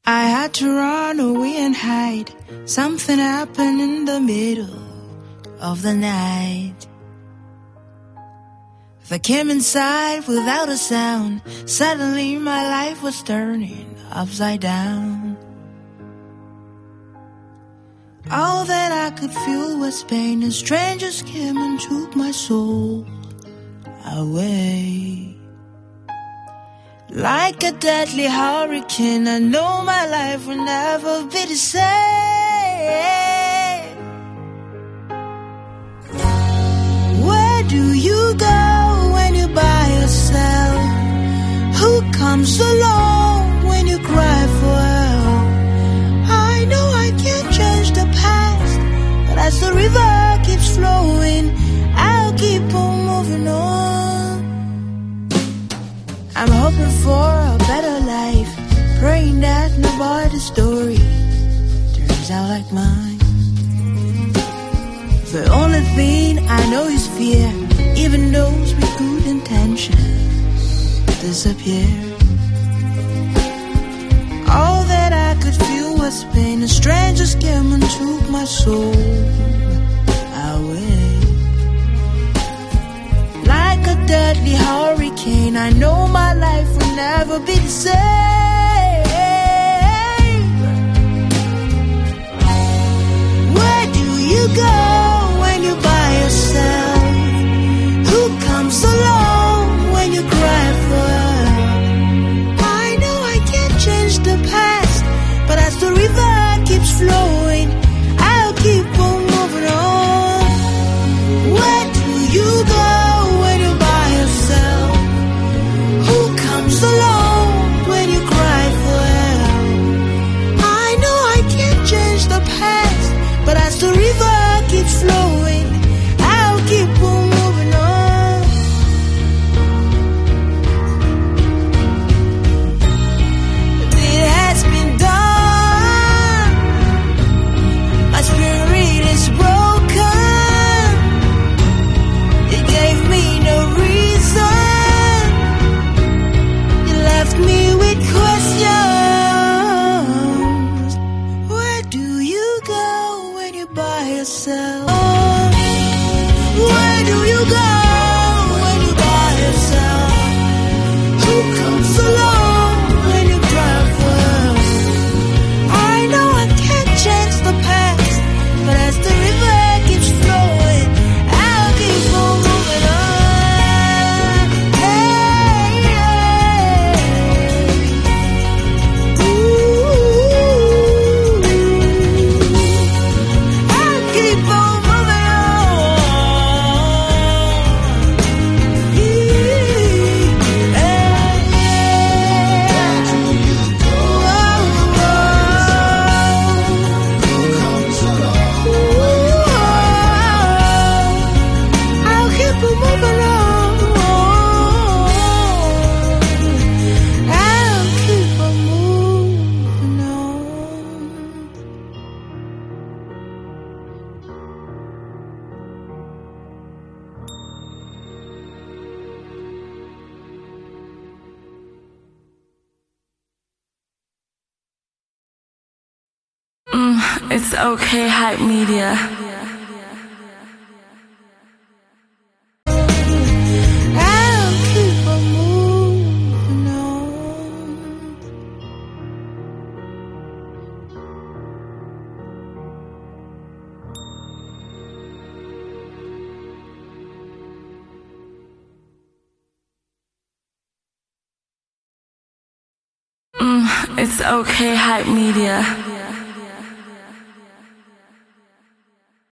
I had to run away and hide. Something happened in the middle of the night. If I came inside without a sound, suddenly my life was turning upside down. All that I could feel was pain, and strangers came and took my soul away. Like a deadly hurricane, I know my life will never be the same. Where do you go when you're by yourself? Who comes along when you cry for help? I know I can't change the past, but as the river keeps flowing, I'll keep on moving on. I'm hoping for a better life, praying that nobody's story turns out like mine. The only thing I know is fear, even those with good intentions disappear. All that I could feel was pain, and strangers came and took my soul away. Like a deadly hurricane, I know my life will never be the same. Where do you go when you're by yourself? Who comes along when you cry for help? I know I can't change the past, but as the river keeps flowing, I'll keep on moving on. Where do you go? Alone when you cry for help. I know I can't change the past, but as the river keeps flowing, I'll keep on moving on. It has been done. My spirit is broken. It gave me no reason. Left me with questions. Where do you go when you're by yourself? Where do you go when you're by yourself? Who comes along when you cry for help? I know I can't change the past, but as the river keeps flowing, I'll keep on moving on. It's okay, Hype Media. I'll keep on moving on. It's okay, Hype Media.